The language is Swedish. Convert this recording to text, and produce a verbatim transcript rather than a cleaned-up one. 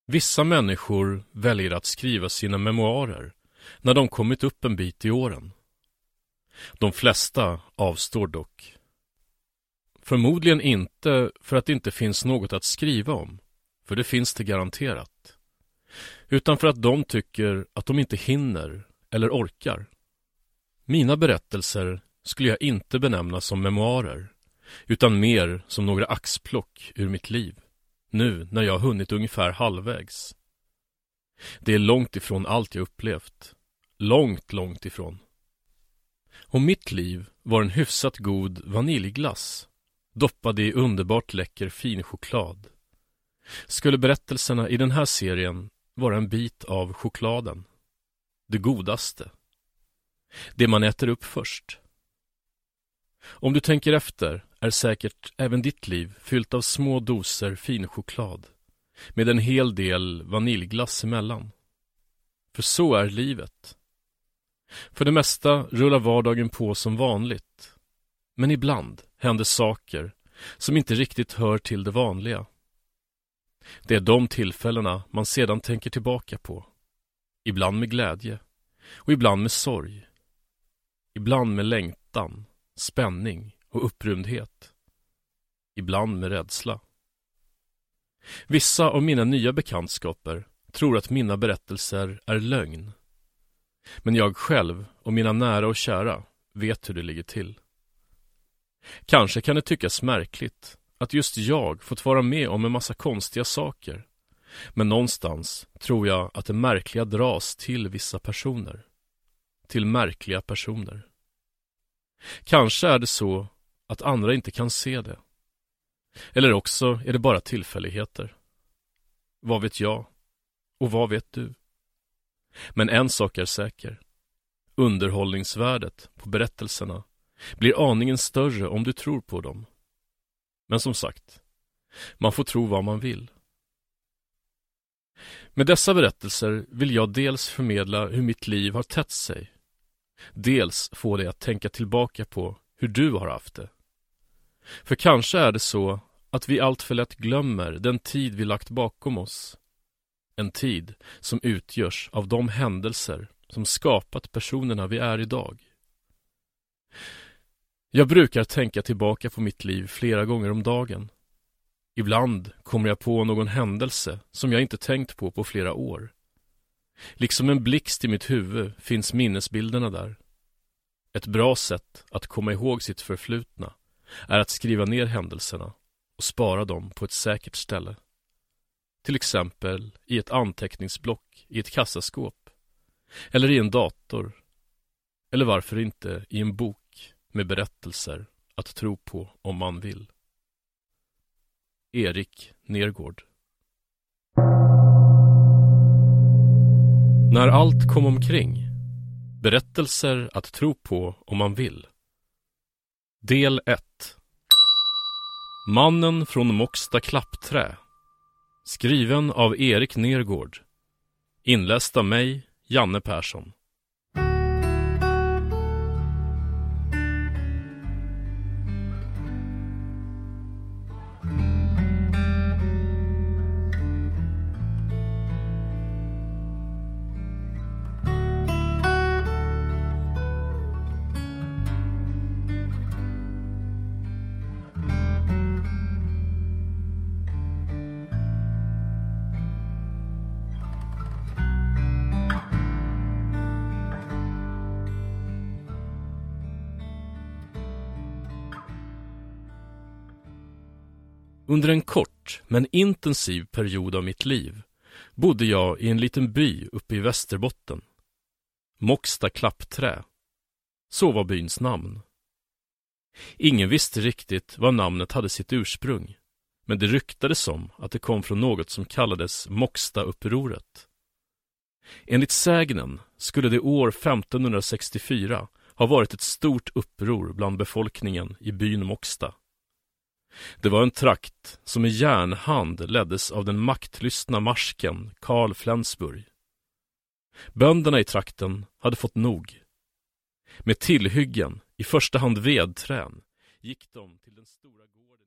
Vissa människor väljer att skriva sina memoarer när de kommit upp en bit i åren. De flesta avstår dock. Förmodligen inte för att det inte finns något att skriva om, för det finns det garanterat, utan för att de tycker att de inte hinner eller orkar. Mina berättelser skulle jag inte benämna som memoarer, utan mer som några axplock ur mitt liv, nu när jag har hunnit ungefär halvvägs. Det är långt ifrån allt jag upplevt. Långt, långt ifrån. Om mitt liv var en hyfsat god vaniljglass, doppad i underbart läcker fin choklad, skulle berättelserna i den här serien vara en bit av chokladen. Det godaste. Det man äter upp först. Om du tänker efter är säkert även ditt liv fyllt av små doser fin choklad, med en hel del vaniljglass emellan. För så är livet. För det mesta rullar vardagen på som vanligt, men ibland händer saker som inte riktigt hör till det vanliga. Det är de tillfällena man sedan tänker tillbaka på. Ibland med glädje och ibland med sorg. Ibland med längtan, spänning och upprymdhet. Ibland med rädsla. Vissa av mina nya bekantskaper tror att mina berättelser är lögn. Men jag själv och mina nära och kära vet hur det ligger till. Kanske kan det tyckas märkligt att just jag fått vara med om en massa konstiga saker. Men någonstans tror jag att det märkliga dras till vissa personer. Till märkliga personer. Kanske är det så att andra inte kan se det. Eller också är det bara tillfälligheter. Vad vet jag? Och vad vet du? Men en sak är säker. Underhållningsvärdet på berättelserna blir aningen större om du tror på dem. Men som sagt, man får tro vad man vill. Med dessa berättelser vill jag dels förmedla hur mitt liv har tätt sig. Dels få dig att tänka tillbaka på hur du har haft det. För kanske är det så att vi allt för lätt glömmer den tid vi lagt bakom oss. En tid som utgörs av de händelser som skapat personerna vi är idag. Jag brukar tänka tillbaka på mitt liv flera gånger om dagen. Ibland kommer jag på någon händelse som jag inte tänkt på på flera år. Liksom en blixt i mitt huvud finns minnesbilderna där. Ett bra sätt att komma ihåg sitt förflutna är att skriva ner händelserna och spara dem på ett säkert ställe. Till exempel i ett anteckningsblock i ett kassaskåp. Eller i en dator. Eller varför inte i en bok med berättelser att tro på om man vill. Erik Nergård. När allt kom omkring. Berättelser att tro på om man vill. Del ett. Mannen från Mocksta klappträ. Skriven av Erik Nergård. Inläst av mig, Janne Persson. Under en kort men intensiv period av mitt liv bodde jag i en liten by uppe i Västerbotten. Mocksta klappträ. Så var byns namn. Ingen visste riktigt var namnet hade sitt ursprung, men det ryktades om att det kom från något som kallades Mocksta-upproret. Enligt sägnen skulle det år femtonhundrasextiofyra ha varit ett stort uppror bland befolkningen i byn Mocksta. Det var en trakt som i järnhand leddes av den maktlystna marsken Karl Flensburg. Bönderna i trakten hade fått nog. Med tillhyggen, i första hand vedträn, gick de till den stora gården.